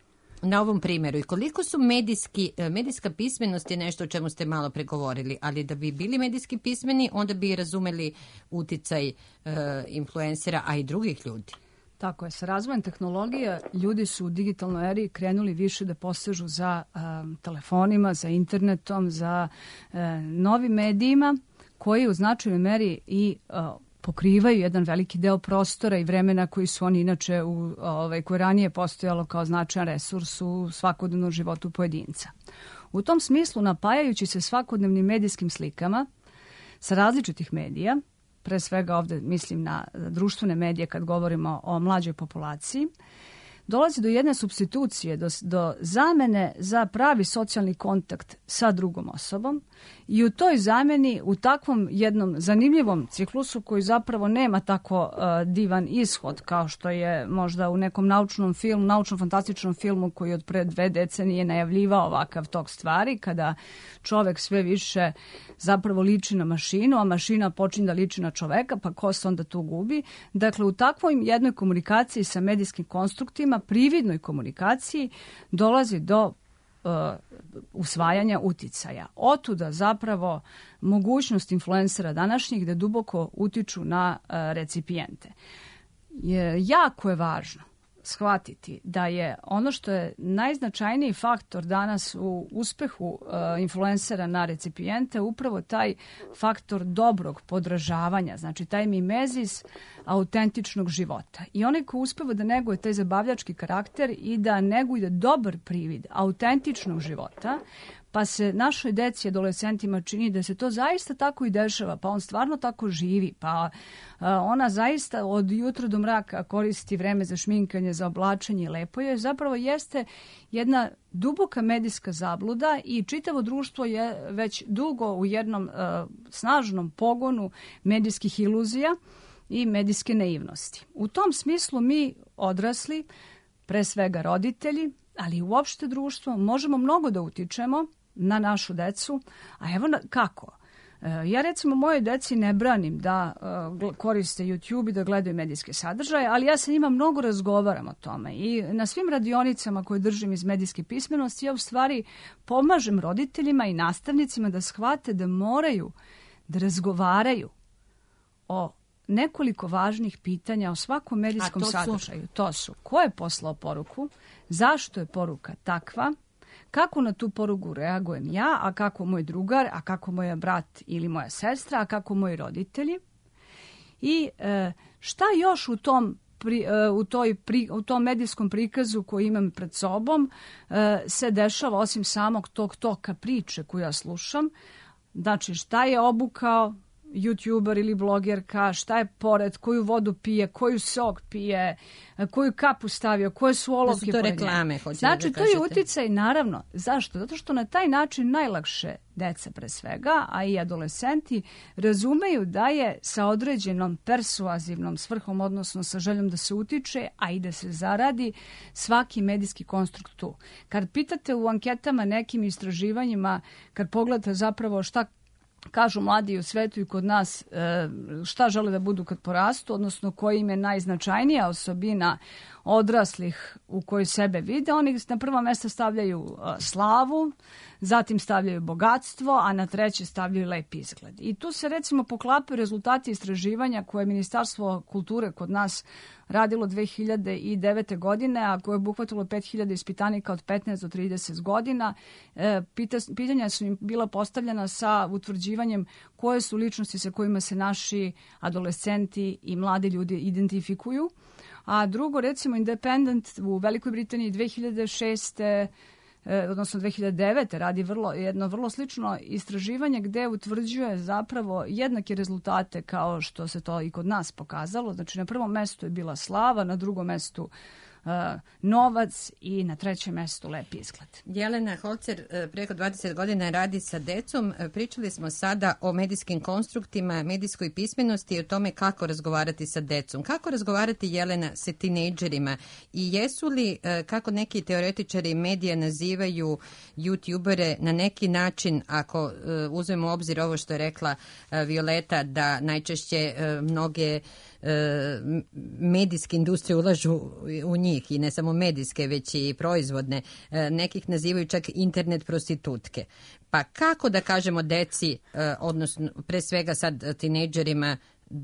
Na ovom primjeru, i koliko su medijski, medijska pismenost je nešto o čemu ste malo pregovorili, ali da bi bili medijski pismeni, onda bi razumeli uticaj e, influencera, a i drugih ljudi. Tako je, sa razvojem tehnologije ljudi su u digitalnoj eri krenuli više da posežu za um, telefonima, za internetom, za uh, novim medijima koji u značajnoj meri i uh, pokrivaju jedan veliki deo prostora i vremena koji su oni inače u, ovaj, koje ranije postojalo kao značajan resurs u svakodnevnom životu pojedinca. U tom smislu, napajajući se svakodnevnim medijskim slikama sa različitih medija, pre svega ovde mislim na društvene medije kad govorimo o mlađoj populaciji, dolazi do jedne supstitucije, do, do zamene za pravi socijalni kontakt sa drugom osobom i u toj zameni, u takvom jednom zanimljivom ciklusu koji zapravo nema tako uh, divan ishod kao što je možda u nekom naučnom filmu, naučno-fantastičnom filmu koji od pre dve decenije najavljivao ovakav tok stvari, kada čovek sve više zapravo liči na mašinu, a mašina počinje da liči na čoveka, pa ko se onda tu gubi. Dakle, u takvoj jednoj komunikaciji sa medijskim konstruktima, prividnoj komunikaciji, dolazi do uh, usvajanja uticaja. Otuda zapravo mogućnost influencera današnjih da duboko utiču na uh, recipijente. Je, jako je važno shvatiti da je ono što je najznačajniji faktor danas u uspehu uh, influencera na recipijente upravo taj faktor dobrog podražavanja, znači taj mimezis autentičnog života. I onaj ko uspeva da neguje taj zabavljački karakter i da neguje dobar privid autentičnog života, pa se našoj deci, adolescentima čini da se to zaista tako i dešava, pa on stvarno tako živi, pa ona zaista od jutra do mraka koristi vreme za šminkanje, za oblačenje, lepo je, zapravo jeste jedna duboka medijska zabluda i čitavo društvo je već dugo u jednom uh, snažnom pogonu medijskih iluzija i medijske naivnosti. U tom smislu mi odrasli, pre svega roditelji, ali i uopšte društvo, možemo mnogo da utičemo na našu decu, a evo na, kako? Ja recimo moje deci ne branim da uh, koriste YouTube i da gledaju medijske sadržaje, ali ja sa njima mnogo razgovaram o tome i na svim radionicama koje držim iz medijske pismenosti ja u stvari pomažem roditeljima i nastavnicima da shvate da moraju da razgovaraju o nekoliko važnih pitanja o svakom medijskom to sadržaju. To su ko je poslao poruku, zašto je poruka takva, kako na tu porugu reagujem ja, a kako moj drugar, a kako moj brat ili moja sestra, a kako moji roditelji. I e, šta još u tom Pri, u, toj, pri, u tom medijskom prikazu koji imam pred sobom se dešava osim samog tog toka priče koju ja slušam. Znači šta je obukao youtuber ili blogerka, šta je pored, koju vodu pije, koju sok pije, koju kapu stavio, koje su olovke. Da su to reklame, hoćete znači, da to je uticaj, naravno. Zašto? Zato što na taj način najlakše deca pre svega, a i adolescenti, razumeju da je sa određenom persuazivnom svrhom, odnosno sa željom da se utiče, a i da se zaradi, svaki medijski konstrukt tu. Kad pitate u anketama, nekim istraživanjima, kad pogledate zapravo šta kažu mladi u svetu i kod nas šta žele da budu kad porastu, odnosno koja im je najznačajnija osobina odraslih u kojoj sebe vide, oni na prva mesta stavljaju slavu, zatim stavljaju bogatstvo, a na treće stavljaju lep izgled. I tu se recimo poklapaju rezultati istraživanja koje je Ministarstvo kulture kod nas radilo dve hiljade devete. godine, a koje je obuhvatilo pet hiljada ispitanika od petnaest do trideset godina. E, pita, pitanja su im bila postavljena sa utvrđivanjem koje su ličnosti sa kojima se naši adolescenti i mladi ljudi identifikuju. A drugo, recimo Independent u Velikoj Britaniji dve hiljade šeste. odnosno dve hiljade devete. radi vrlo, jedno vrlo slično istraživanje gde utvrđuje zapravo jednake rezultate kao što se to i kod nas pokazalo. Znači na prvom mestu je bila slava, na drugom mestu uh, novac i na trećem mestu lep izgled. Jelena Holcer preko dvadeset godina radi sa decom. Pričali smo sada o medijskim konstruktima, medijskoj pismenosti i o tome kako razgovarati sa decom. Kako razgovarati, Jelena, sa tinejdžerima i jesu li, kako neki teoretičari medija nazivaju youtubere, na neki način, ako uzmemo u obzir ovo što je rekla Violeta, da najčešće mnoge medijske industrije ulažu u njih i ne samo medijske, već i proizvodne, nekih nazivaju čak internet prostitutke. Pa kako da kažemo deci, odnosno pre svega sad tinejdžerima,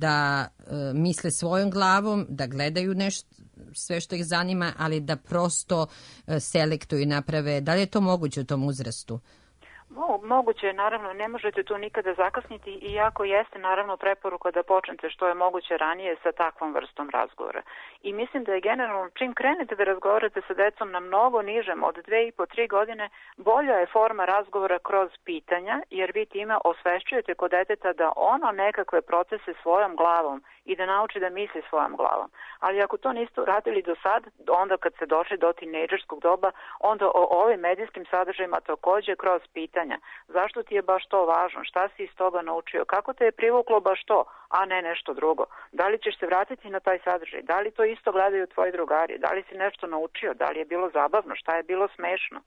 da misle svojom glavom, da gledaju nešto, sve što ih zanima, ali da prosto selektuju i naprave. Da li je to moguće u tom uzrastu? Mo, moguće je, naravno, ne možete tu nikada zakasniti, iako jeste naravno preporuka da počnete što je moguće ranije sa takvom vrstom razgovora. I mislim da je generalno, čim krenete da razgovarate sa decom na mnogo nižem od dve i po, tri godine, bolja je forma razgovora kroz pitanja, jer vi time osvešćujete kod deteta da ono nekakve procese svojom glavom i da nauči da misli svojom glavom. Ali ako to niste uradili do sad, onda kad ste došli do tinejdžerskog doba, onda o ovim medijskim sadržajima takođe kroz pitanja. Zašto ti je baš to važno? Šta si iz toga naučio? Kako te je privuklo baš to, a ne nešto drugo? Da li ćeš se vratiti na taj sadržaj? Da li to isto gledaju tvoji drugari? Da li si nešto naučio? Da li je bilo zabavno? Šta je bilo smešno?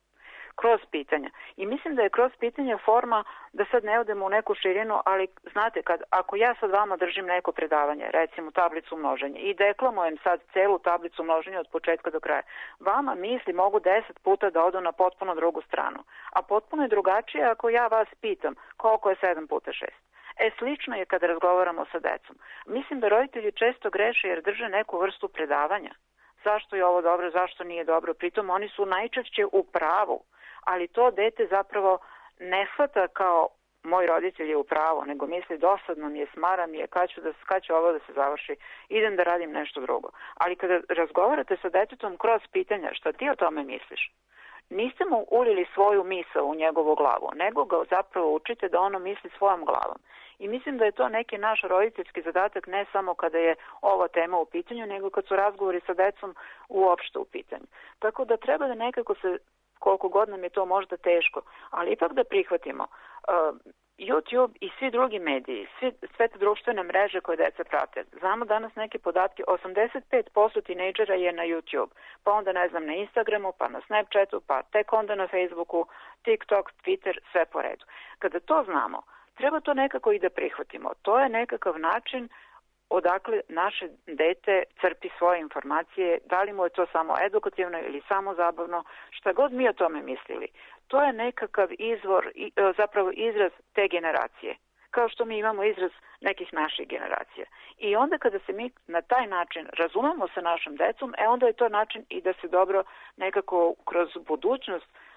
Kroz pitanja. I mislim da je kroz pitanja forma, da sad ne odemo u neku širinu, ali znate, kad, ako ja sad vama držim neko predavanje, recimo tablicu množenja, i deklamujem sad celu tablicu množenja od početka do kraja, vama misli mogu deset puta da odu na potpuno drugu stranu. A potpuno je drugačije ako ja vas pitam koliko je sedam puta šest. E, slično je kada razgovaramo sa decom. Mislim da roditelji često greše jer drže neku vrstu predavanja. Zašto je ovo dobro, zašto nije dobro? Pritom oni su najčešće u pravu. Ali to dete zapravo ne shvata kao moj roditelj je u pravu, nego misli dosadno mi je, smara mi je, kad ću, da, kad ću ovo da se završi, idem da radim nešto drugo. Ali kada razgovarate sa detetom kroz pitanja šta ti o tome misliš, niste mu ulili svoju misao u njegovu glavu, nego ga zapravo učite da ono misli svojom glavom. I mislim da je to neki naš roditeljski zadatak ne samo kada je ova tema u pitanju, nego kad su razgovori sa decom uopšte u pitanju. Tako da treba da nekako se, koliko god nam je to možda teško, ali ipak da prihvatimo uh, YouTube i svi drugi mediji, svi, sve te društvene mreže koje deca prate. Znamo danas neke podatke, osamdeset pet posto tinejdžera je na YouTube, pa onda ne znam na Instagramu, pa na Snapchatu, pa tek onda na Facebooku, TikTok, Twitter, sve po redu. Kada to znamo, treba to nekako i da prihvatimo. To je nekakav način odakle naše dete crpi svoje informacije, da li mu je to samo edukativno ili samo zabavno, šta god mi o tome mislili. To je nekakav izvor, zapravo izraz te generacije, kao što mi imamo izraz nekih naših generacija. I onda kada se mi na taj način razumemo sa našom decom, e onda je to način i da se dobro nekako kroz budućnost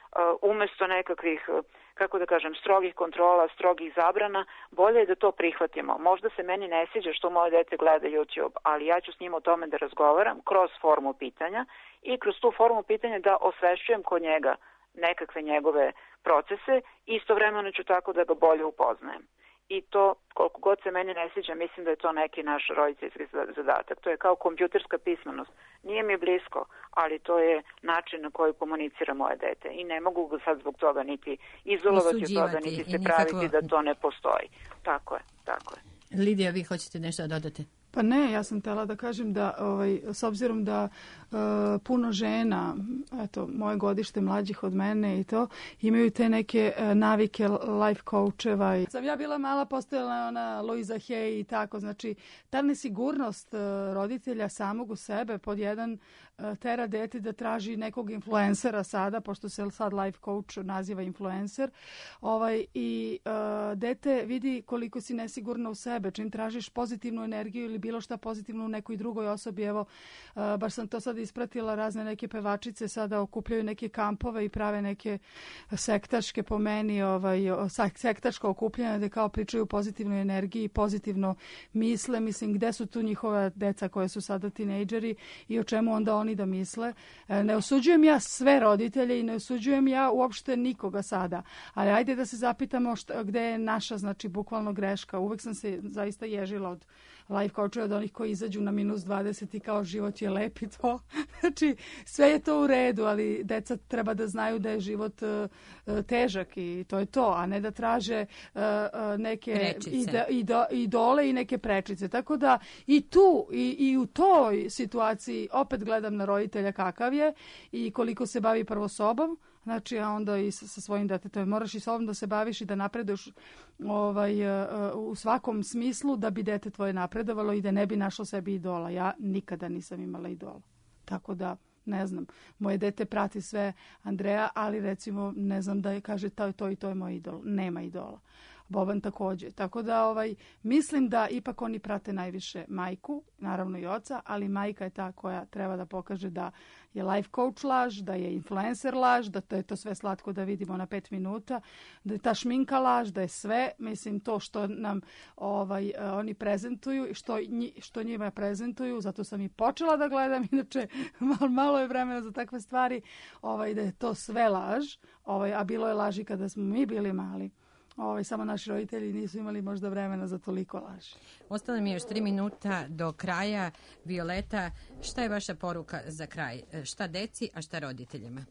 umesto nekakvih, kako da kažem, strogih kontrola, strogih zabrana, bolje je da to prihvatimo. Možda se meni ne sviđa što moje dete gleda YouTube, ali ja ću s njim o tome da razgovaram kroz formu pitanja i kroz tu formu pitanja da osvešćujem kod njega nekakve njegove procese i istovremeno ću tako da ga bolje upoznajem. I to, koliko god se meni ne sviđa, mislim da je to neki naš roditeljski zadatak. To je kao kompjuterska pismenost. Nije mi blisko, ali to je način na koji komunicira moje dete. I ne mogu ga sad zbog toga niti izolovati od toga, niti se praviti da to ne postoji. Tako je, tako je. Lidija, vi hoćete nešto da dodate? Pa ne, ja sam htjela da kažem da ovaj, s obzirom da uh, puno žena, eto, moje godište mlađih od mene i to, imaju te neke uh, navike life coacheva. I sam ja bila mala, postojala ona Louisa Hay i tako, znači ta nesigurnost uh, roditelja samog u sebe pod jedan uh, tera dete da traži nekog influencera sada, pošto se sad life coach naziva influencer, ovaj, i uh, dete vidi koliko si nesigurna u sebe, čim tražiš pozitivnu energiju ili bilo šta pozitivno u nekoj drugoj osobi. Evo, uh, baš sam to sad ispratila, razne neke pevačice sada okupljaju neke kampove i prave neke sektaške, po meni, ovaj, sektaško okupljanje gde kao pričaju o pozitivnoj energiji, pozitivno misle. Mislim, gde su tu njihova deca koje su sada tinejdžeri i o čemu onda oni da misle. Ne osuđujem ja sve roditelje i ne osuđujem ja uopšte nikoga sada, ali ajde da se zapitamo šta, gde je naša, znači, bukvalno greška. Uvek sam se zaista ježila od life coachova, od onih koji izađu na minus dvadeset i kao život je lep i to. Znači, sve je to u redu, ali deca treba da znaju da je život uh, težak i to je to, a ne da traže uh, uh, neke ide, ido, idole i neke prečice. Tako da i tu, i, i u toj situaciji opet gledam na roditelja kakav je i koliko se bavi prvo sobom, znači, a onda i sa, sa svojim detetom. Moraš i sobom da se baviš i da napreduješ ovaj, uh, u svakom smislu da bi dete tvoje napredovalo i da ne bi našlo sebi idola. Ja nikada nisam imala idola. Tako da, ne znam, moje dete prati sve Andreja, ali recimo ne znam da je kaže to, to i to je moj idol. Nema idola. Boban također. Tako da ovaj, mislim da ipak oni prate najviše majku, naravno i oca, ali majka je ta koja treba da pokaže da je life coach laž, da je influencer laž, da to je to sve slatko da vidimo na pet minuta, da je ta šminka laž, da je sve, mislim, to što nam ovaj, oni prezentuju i što, što njima prezentuju, zato sam i počela da gledam, inače malo, malo je vremena za takve stvari, ovaj, da je to sve laž, ovaj, a bilo je laži kada smo mi bili mali. Ovaj, samo naši roditelji nisu imali možda vremena za toliko laži. Ostalo mi je još tri minuta do kraja. Violeta, šta je vaša poruka za kraj? Šta deci, a šta roditeljima?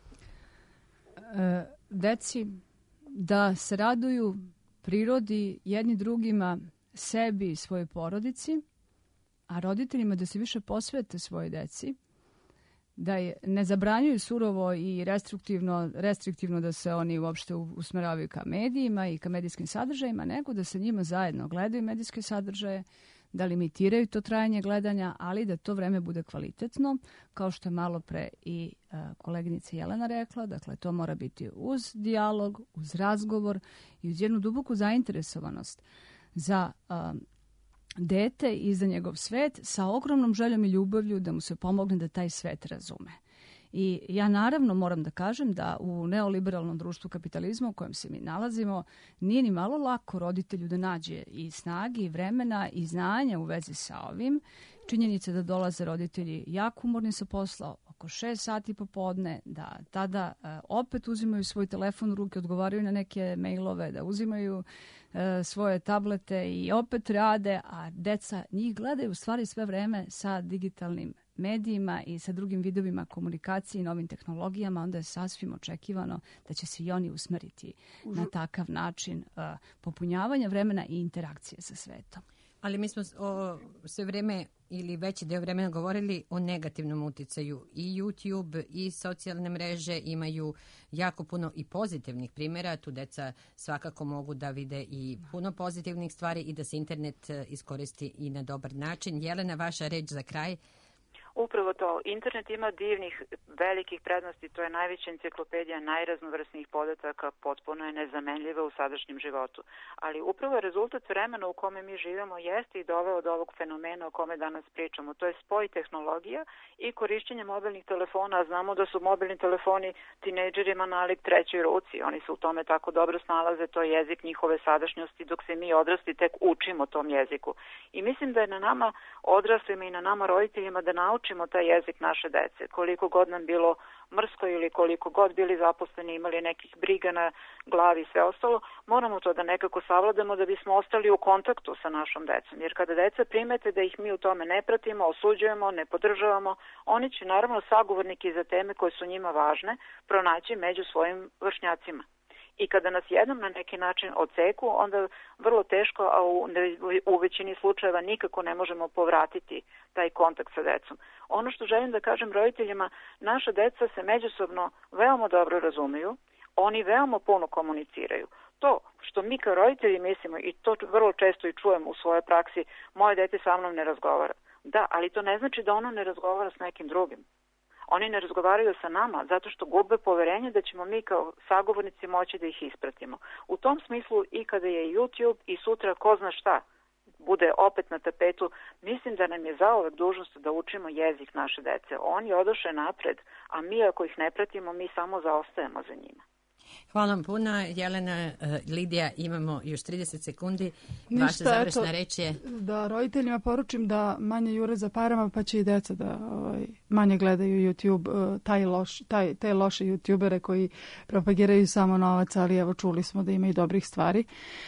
E, deci da se raduju prirodi, jedni drugima, sebi i svojoj porodici, a roditeljima da se više posvete svojoj deci, da je ne zabranjuju surovo i restriktivno, restriktivno da se oni uopšte usmeravaju ka medijima i ka medijskim sadržajima, nego da se njima zajedno gledaju medijske sadržaje, da limitiraju to trajanje gledanja, ali da to vreme bude kvalitetno, kao što je malo pre i uh, koleginica Jelena rekla, dakle to mora biti uz dijalog, uz razgovor i uz jednu duboku zainteresovanost za uh, dete i za njegov svet sa ogromnom željom i ljubavlju da mu se pomogne da taj svet razume. I ja naravno moram da kažem da u neoliberalnom društvu kapitalizma u kojem se mi nalazimo nije ni malo lako roditelju da nađe i snage i vremena i znanja u vezi sa ovim. Činjenica da dolaze roditelji jako umorni sa posla oko šest sati popodne, da tada uh, opet uzimaju svoj telefon u ruke, odgovaraju na neke mailove, da uzimaju uh, svoje tablete i opet rade, a deca njih gledaju u stvari sve vreme sa digitalnim medijima i sa drugim vidovima komunikacije i novim tehnologijama, onda je sasvim očekivano da će se i oni usmeriti Užu. na takav način uh, popunjavanja vremena i interakcije sa svetom. Ali mi smo o, sve vreme ili veći deo vremena govorili o negativnom uticaju. I YouTube i socijalne mreže imaju jako puno i pozitivnih primjera. Tu deca svakako mogu da vide i puno pozitivnih stvari i da se internet iskoristi i na dobar način. Jelena, vaša reč za kraj? Upravo to, internet ima divnih, velikih prednosti, to je najveća enciklopedija najraznovrsnijih podataka, potpuno je nezamenljiva u sadašnjem životu. Ali upravo rezultat vremena u kome mi živimo jeste i doveo od ovog fenomena o kome danas pričamo. To je spoj tehnologija i korišćenje mobilnih telefona, a znamo da su mobilni telefoni tinejdžerima nalik trećoj ruci. Oni se u tome tako dobro snalaze, to je jezik njihove sadašnjosti, dok se mi odrasli tek učimo tom jeziku. I mislim da je na nama odraslima i na nama roditeljima da naučimo taj jezik naše dece. Koliko god nam bilo mrsko ili koliko god bili zaposleni, imali nekih briga na glavi i sve ostalo, moramo to da nekako savladamo da bismo ostali u kontaktu sa našom decom. Jer kada deca primete da ih mi u tome ne pratimo, osuđujemo, ne podržavamo, oni će naravno sagovorniki za teme koje su njima važne pronaći među svojim vršnjacima. I kada nas jednom na neki način odseku, onda vrlo teško, a u, u većini slučajeva nikako ne možemo povratiti taj kontakt sa decom. Ono što želim da kažem roditeljima, naša deca se međusobno veoma dobro razumeju, oni veoma puno komuniciraju. To što mi kao roditelji mislimo, i to vrlo često i čujem u svojoj praksi, moje dete sa mnom ne razgovara. Da, ali to ne znači da ono ne razgovara s nekim drugim. Oni ne razgovaraju sa nama zato što gube poverenje da ćemo mi kao sagovornici moći da ih ispratimo. U tom smislu i kada je YouTube i sutra ko zna šta bude opet na tapetu, mislim da nam je zauvek dužnost da učimo jezik naše dece. Oni odoše napred, a mi ako ih ne pratimo, mi samo zaostajemo za njima. Hvala vam puno, Jelena. Lidija, imamo još trideset sekundi. Ništa, vaša završna eto, reč je... Da roditeljima poručim da manje jure za parama, pa će i deca da ovaj, manje gledaju YouTube, taj loš, taj, te loše youtubere koji propagiraju samo novac, ali evo čuli smo da ima i dobrih stvari.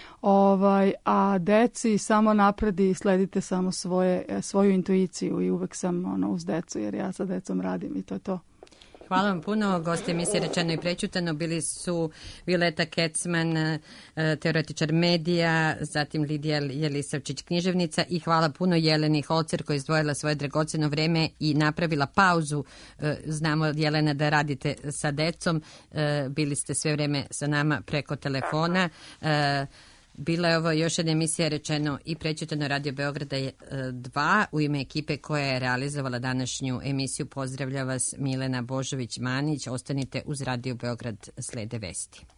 Ovaj, a deci samo napredi i sledite samo svoje, svoju intuiciju i uvek sam ono, uz decu, jer ja sa decom radim i to je to. Hvala vam puno. Gosti emisije Rečeno i prećutano bili su Violeta Kecman, teoretičar medija, zatim Lidija Jelisavčić, književnica, i hvala puno Jeleni Holcer koja je izdvojila svoje dragoceno vreme i napravila pauzu. Znamo, Jelena, da radite sa decom. Bili ste sve vreme sa nama preko telefona. Bila je ovo još jedna emisija Rečeno i prećutano Radio Beograda dva. U ime ekipe koja je realizovala današnju emisiju pozdravlja vas Milena Božović-Manić. Ostanite uz Radio Beograd, slede vesti.